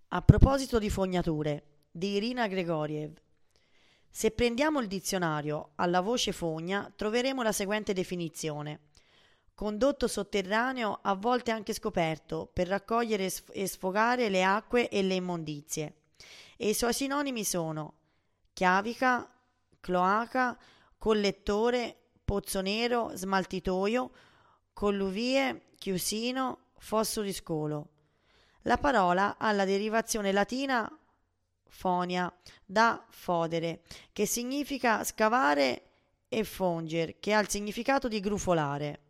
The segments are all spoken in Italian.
A proposito di fognature, di Irina Grigoriev. Se prendiamo il dizionario alla voce fogna, troveremo la seguente definizione: condotto sotterraneo, a volte anche scoperto, per raccogliere e sfogare le acque e le immondizie. E i suoi sinonimi sono chiavica, cloaca, collettore, pozzo nero, smaltitoio, colluvie, chiusino, fosso di scolo. La parola ha la derivazione latina fonia, da fodere, che significa scavare, e fonger, che ha il significato di grufolare.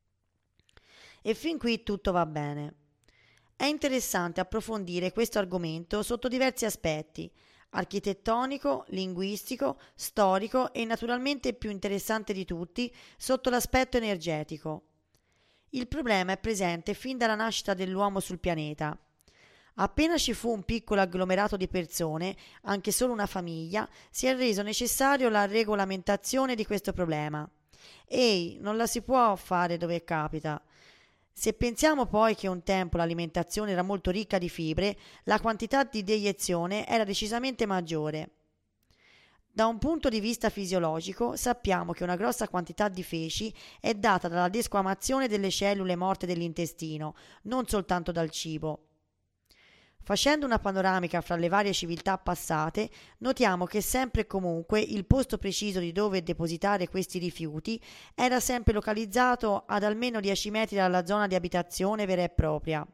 E fin qui tutto va bene. È interessante approfondire questo argomento sotto diversi aspetti: architettonico, linguistico, storico e naturalmente più interessante di tutti sotto l'aspetto energetico. Il problema è presente fin dalla nascita dell'uomo sul pianeta. Appena ci fu un piccolo agglomerato di persone, anche solo una famiglia, si è reso necessario la regolamentazione di questo problema. Ehi, non la si può fare dove capita. Se pensiamo poi che un tempo l'alimentazione era molto ricca di fibre, la quantità di deiezione era decisamente maggiore. Da un punto di vista fisiologico, sappiamo che una grossa quantità di feci è data dalla desquamazione delle cellule morte dell'intestino, non soltanto dal cibo. Facendo una panoramica fra le varie civiltà passate, notiamo che sempre e comunque il posto preciso di dove depositare questi rifiuti era sempre localizzato ad almeno 10 metri dalla zona di abitazione vera e propria.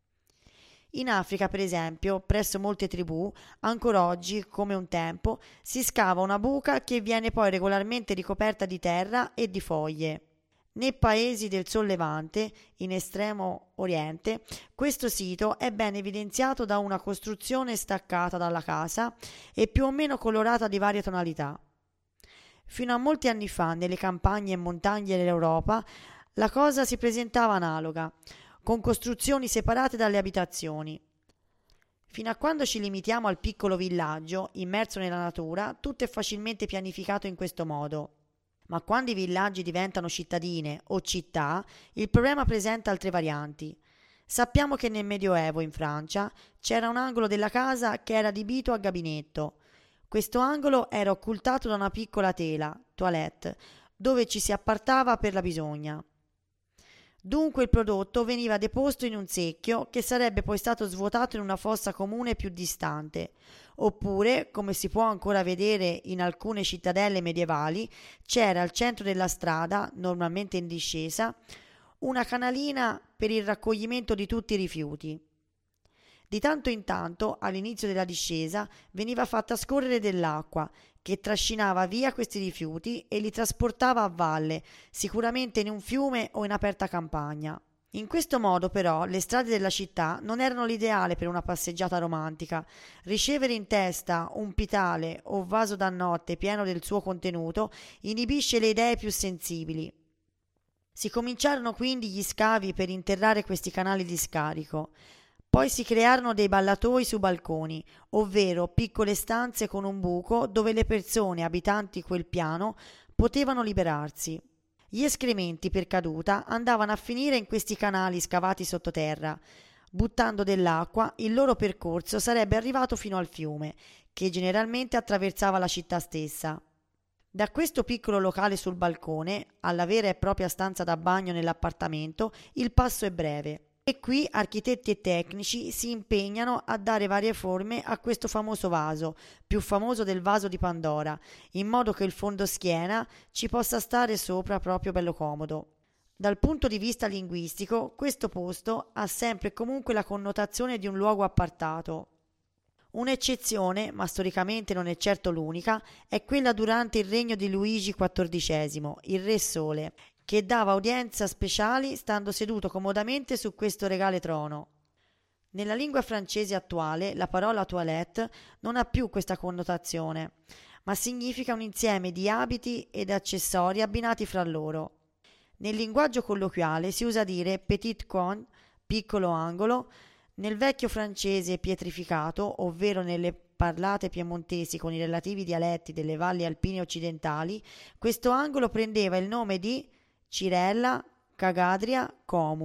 In Africa, per esempio, presso molte tribù, ancora oggi, come un tempo, si scava una buca che viene poi regolarmente ricoperta di terra e di foglie. Nei paesi del Sollevante, in estremo oriente, questo sito è ben evidenziato da una costruzione staccata dalla casa e più o meno colorata di varie tonalità. Fino a molti anni fa, nelle campagne e montagne dell'Europa, la cosa si presentava analoga, con costruzioni separate dalle abitazioni. Fino a quando ci limitiamo al piccolo villaggio, immerso nella natura, tutto è facilmente pianificato in questo modo. Ma quando i villaggi diventano cittadine o città, il problema presenta altre varianti. Sappiamo che nel Medioevo in Francia c'era un angolo della casa che era adibito a gabinetto. Questo angolo era occultato da una piccola tela, toilette, dove ci si appartava per la bisogna. Dunque il prodotto veniva deposto in un secchio che sarebbe poi stato svuotato in una fossa comune più distante, oppure, come si può ancora vedere in alcune cittadelle medievali, c'era al centro della strada, normalmente in discesa, una canalina per il raccoglimento di tutti i rifiuti. Di tanto in tanto, all'inizio della discesa, veniva fatta scorrere dell'acqua che trascinava via questi rifiuti e li trasportava a valle, sicuramente in un fiume o in aperta campagna. In questo modo, però, le strade della città non erano l'ideale per una passeggiata romantica. Ricevere in testa un pitale o vaso da notte pieno del suo contenuto inibisce le idee più sensibili. Si cominciarono quindi gli scavi per interrare questi canali di scarico. Poi si crearono dei ballatoi su balconi, ovvero piccole stanze con un buco dove le persone abitanti quel piano potevano liberarsi. Gli escrementi per caduta andavano a finire in questi canali scavati sottoterra. Buttando dell'acqua, il loro percorso sarebbe arrivato fino al fiume, che generalmente attraversava la città stessa. Da questo piccolo locale sul balcone alla vera e propria stanza da bagno nell'appartamento, il passo è breve. E qui architetti e tecnici si impegnano a dare varie forme a questo famoso vaso, più famoso del vaso di Pandora, in modo che il fondoschiena ci possa stare sopra proprio bello comodo. Dal punto di vista linguistico, questo posto ha sempre e comunque la connotazione di un luogo appartato. Un'eccezione, ma storicamente non è certo l'unica, è quella durante il regno di Luigi XIV, il Re Sole, che dava udienza speciali stando seduto comodamente su questo regale trono. Nella lingua francese attuale la parola toilette non ha più questa connotazione, ma significa un insieme di abiti ed accessori abbinati fra loro. Nel linguaggio colloquiale si usa dire petit coin, piccolo angolo. Nel vecchio francese pietrificato, ovvero nelle parlate piemontesi con i relativi dialetti delle valli alpine occidentali, questo angolo prendeva il nome di Cirella, Cagadria, Comu.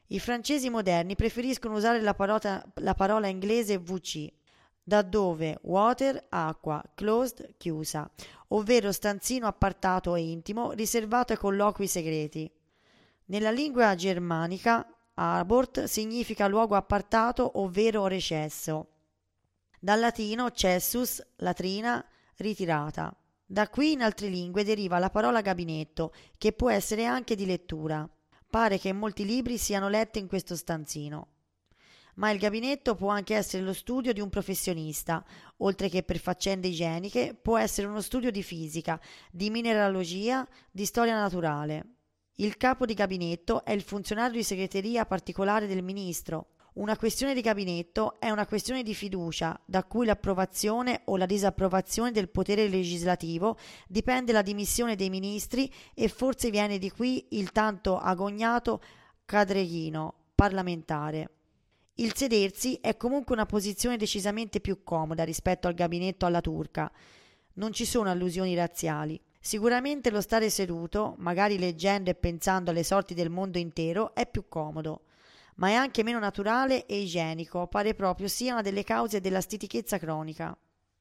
I francesi moderni preferiscono usare la parola inglese WC, da dove water, acqua, closed, chiusa, ovvero stanzino appartato e intimo riservato ai colloqui segreti. Nella lingua germanica, abort significa luogo appartato, ovvero recesso. Dal latino cessus, latrina, ritirata. Da qui in altre lingue deriva la parola gabinetto, che può essere anche di lettura. Pare che molti libri siano letti in questo stanzino. Ma il gabinetto può anche essere lo studio di un professionista, oltre che per faccende igieniche, può essere uno studio di fisica, di mineralogia, di storia naturale. Il capo di gabinetto è il funzionario di segreteria particolare del ministro. Una questione di gabinetto è una questione di fiducia, da cui l'approvazione o la disapprovazione del potere legislativo dipende la dimissione dei ministri e forse viene di qui il tanto agognato cadreghino parlamentare. Il sedersi è comunque una posizione decisamente più comoda rispetto al gabinetto alla turca. Non ci sono allusioni razziali. Sicuramente lo stare seduto, magari leggendo e pensando alle sorti del mondo intero, è più comodo, ma è anche meno naturale e igienico, pare proprio sia una delle cause della stitichezza cronica.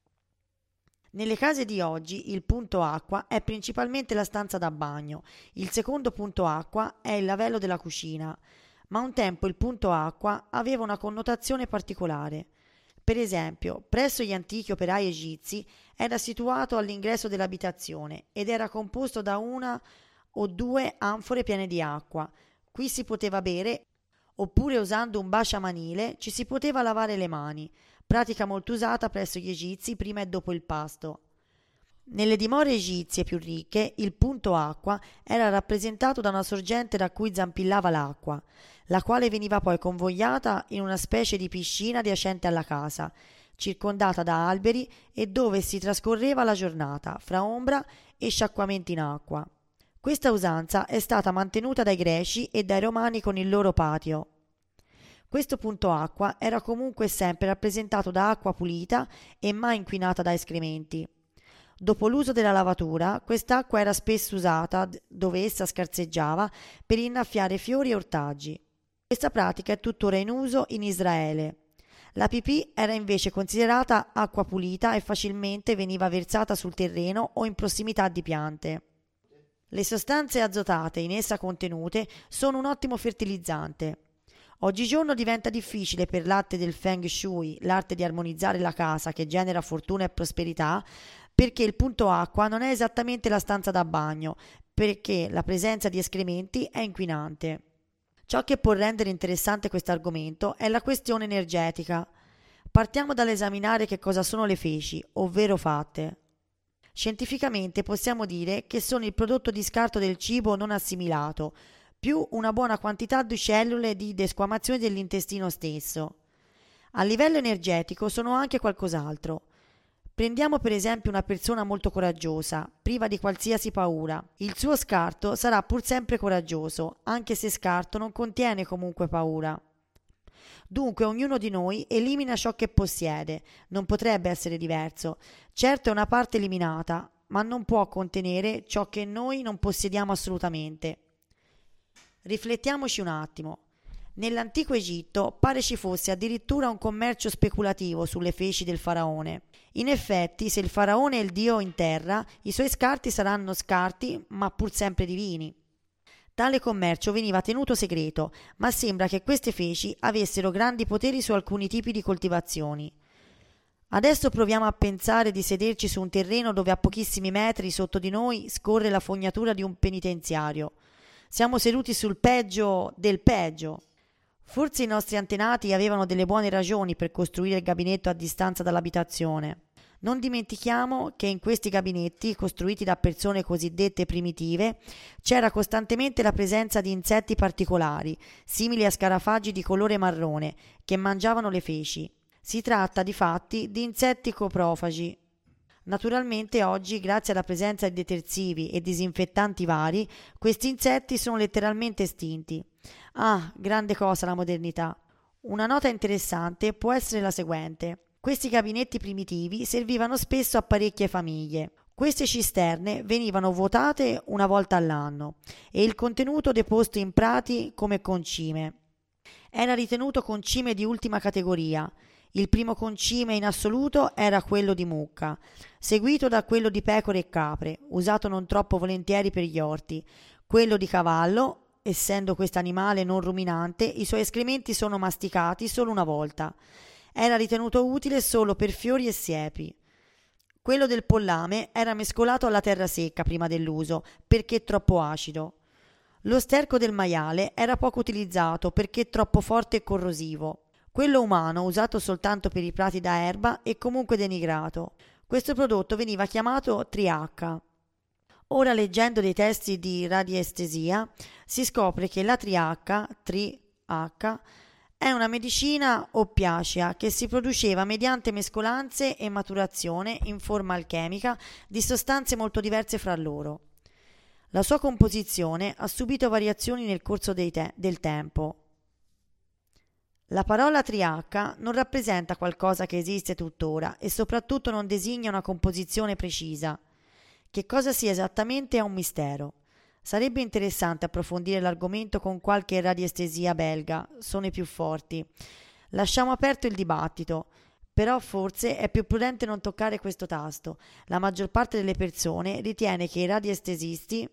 Nelle case di oggi il punto acqua è principalmente la stanza da bagno, il secondo punto acqua è il lavello della cucina, ma un tempo il punto acqua aveva una connotazione particolare. Per esempio, presso gli antichi operai egizi era situato all'ingresso dell'abitazione ed era composto da una o due anfore piene di acqua. Qui si poteva bere, oppure usando un basciamanile ci si poteva lavare le mani, pratica molto usata presso gli egizi prima e dopo il pasto. Nelle dimore egizie più ricche il punto acqua era rappresentato da una sorgente da cui zampillava l'acqua, la quale veniva poi convogliata in una specie di piscina adiacente alla casa, circondata da alberi e dove si trascorreva la giornata, fra ombra e sciacquamenti in acqua. Questa usanza è stata mantenuta dai greci e dai romani con il loro patio. Questo punto acqua era comunque sempre rappresentato da acqua pulita e mai inquinata da escrementi. Dopo l'uso della lavatura, quest'acqua era spesso usata, dove essa scarseggiava, per innaffiare fiori e ortaggi. Questa pratica è tuttora in uso in Israele. La pipì era invece considerata acqua pulita e facilmente veniva versata sul terreno o in prossimità di piante. Le sostanze azotate in essa contenute sono un ottimo fertilizzante. Oggigiorno diventa difficile per l'arte del Feng Shui, l'arte di armonizzare la casa che genera fortuna e prosperità, perché il punto acqua non è esattamente la stanza da bagno, perché la presenza di escrementi è inquinante. Ciò che può rendere interessante questo argomento è la questione energetica. Partiamo dall'esaminare che cosa sono le feci, ovvero fatte. Scientificamente possiamo dire che sono il prodotto di scarto del cibo non assimilato, più una buona quantità di cellule di desquamazione dell'intestino stesso. A livello energetico sono anche qualcos'altro. Prendiamo per esempio una persona molto coraggiosa, priva di qualsiasi paura. Il suo scarto sarà pur sempre coraggioso, anche se scarto non contiene comunque paura. Dunque ognuno di noi elimina ciò che possiede, non potrebbe essere diverso. Certo è una parte eliminata, ma non può contenere ciò che noi non possediamo assolutamente. Riflettiamoci un attimo. Nell'antico Egitto pare ci fosse addirittura un commercio speculativo sulle feci del faraone. In effetti, se il faraone è il dio in terra, i suoi scarti saranno scarti, ma pur sempre divini. Tale commercio veniva tenuto segreto, ma sembra che queste feci avessero grandi poteri su alcuni tipi di coltivazioni. Adesso proviamo a pensare di sederci su un terreno dove a pochissimi metri sotto di noi scorre la fognatura di un penitenziario. Siamo seduti sul peggio del peggio. Forse i nostri antenati avevano delle buone ragioni per costruire il gabinetto a distanza dall'abitazione. Non dimentichiamo che in questi gabinetti, costruiti da persone cosiddette primitive, c'era costantemente la presenza di insetti particolari, simili a scarafaggi di colore marrone, che mangiavano le feci. Si tratta, difatti, di insetti coprofagi. Naturalmente oggi, grazie alla presenza di detersivi e disinfettanti vari, questi insetti sono letteralmente estinti. Ah, grande cosa la modernità. Una nota interessante può essere la seguente. Questi gabinetti primitivi servivano spesso a parecchie famiglie. Queste cisterne venivano vuotate una volta all'anno e il contenuto deposto in prati come concime. Era ritenuto concime di ultima categoria. Il primo concime in assoluto era quello di mucca, seguito da quello di pecore e capre, usato non troppo volentieri per gli orti. Quello di cavallo, essendo quest'animale non ruminante, i suoi escrementi sono masticati solo una volta. Era ritenuto utile solo per fiori e siepi. Quello del pollame era mescolato alla terra secca prima dell'uso, perché troppo acido. Lo sterco del maiale era poco utilizzato perché troppo forte e corrosivo. Quello umano, usato soltanto per i prati da erba, è comunque denigrato. Questo prodotto veniva chiamato triacca. Ora, leggendo dei testi di radiestesia, si scopre che la triacca, è una medicina oppiacea che si produceva mediante mescolanze e maturazione in forma alchemica di sostanze molto diverse fra loro. La sua composizione ha subito variazioni nel corso del tempo. La parola triacca non rappresenta qualcosa che esiste tuttora e soprattutto non designa una composizione precisa. Che cosa sia esattamente è un mistero. Sarebbe interessante approfondire l'argomento con qualche radiestesia belga, sono i più forti. Lasciamo aperto il dibattito, però forse è più prudente non toccare questo tasto. La maggior parte delle persone ritiene che i radiestesisti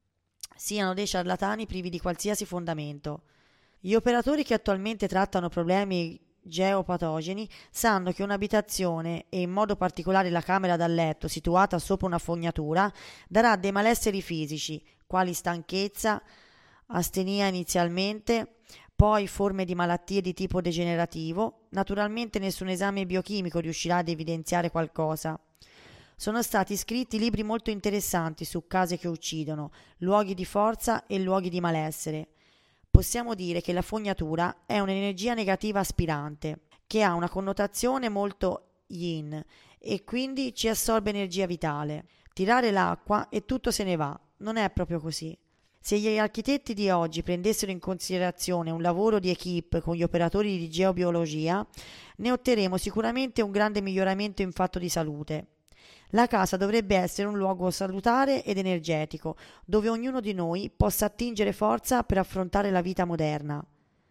siano dei ciarlatani privi di qualsiasi fondamento. Gli operatori che attualmente trattano problemi geopatogeni sanno che un'abitazione, e in modo particolare la camera da letto situata sopra una fognatura, darà dei malesseri fisici, quali stanchezza, astenia inizialmente, poi forme di malattie di tipo degenerativo. Naturalmente nessun esame biochimico riuscirà ad evidenziare qualcosa. Sono stati scritti libri molto interessanti su case che uccidono, luoghi di forza e luoghi di malessere. Possiamo dire che la fognatura è un'energia negativa aspirante, che ha una connotazione molto yin e quindi ci assorbe energia vitale. Tirare l'acqua e tutto se ne va. Non è proprio così. Se gli architetti di oggi prendessero in considerazione un lavoro di equipe con gli operatori di geobiologia, ne otterremo sicuramente un grande miglioramento in fatto di salute. La casa dovrebbe essere un luogo salutare ed energetico, dove ognuno di noi possa attingere forza per affrontare la vita moderna.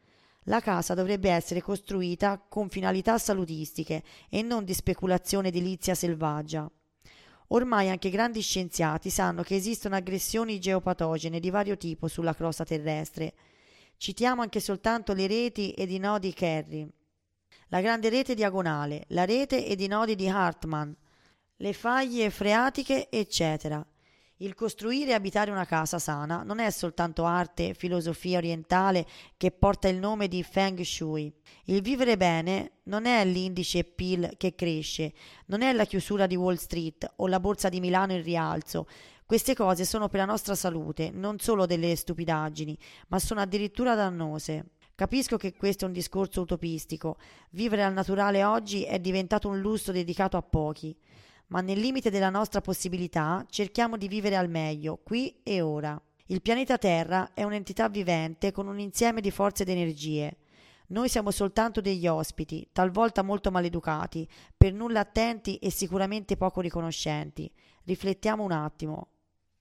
La casa dovrebbe essere costruita con finalità salutistiche e non di speculazione edilizia selvaggia. Ormai anche grandi scienziati sanno che esistono aggressioni geopatogene di vario tipo sulla crosta terrestre. Citiamo anche soltanto le reti ed i nodi Kerry, la grande rete diagonale, la rete ed i nodi di Hartmann, le faglie freatiche, eccetera. Il costruire e abitare una casa sana non è soltanto arte, filosofia orientale che porta il nome di Feng Shui. Il vivere bene non è l'indice PIL che cresce, non è la chiusura di Wall Street o la borsa di Milano in rialzo. Queste cose sono per la nostra salute non solo delle stupidaggini, ma sono addirittura dannose. Capisco che questo è un discorso utopistico. Vivere al naturale oggi è diventato un lusso dedicato a pochi. Ma nel limite della nostra possibilità cerchiamo di vivere al meglio, qui e ora. Il pianeta Terra è un'entità vivente con un insieme di forze ed energie. Noi siamo soltanto degli ospiti, talvolta molto maleducati, per nulla attenti e sicuramente poco riconoscenti. Riflettiamo un attimo.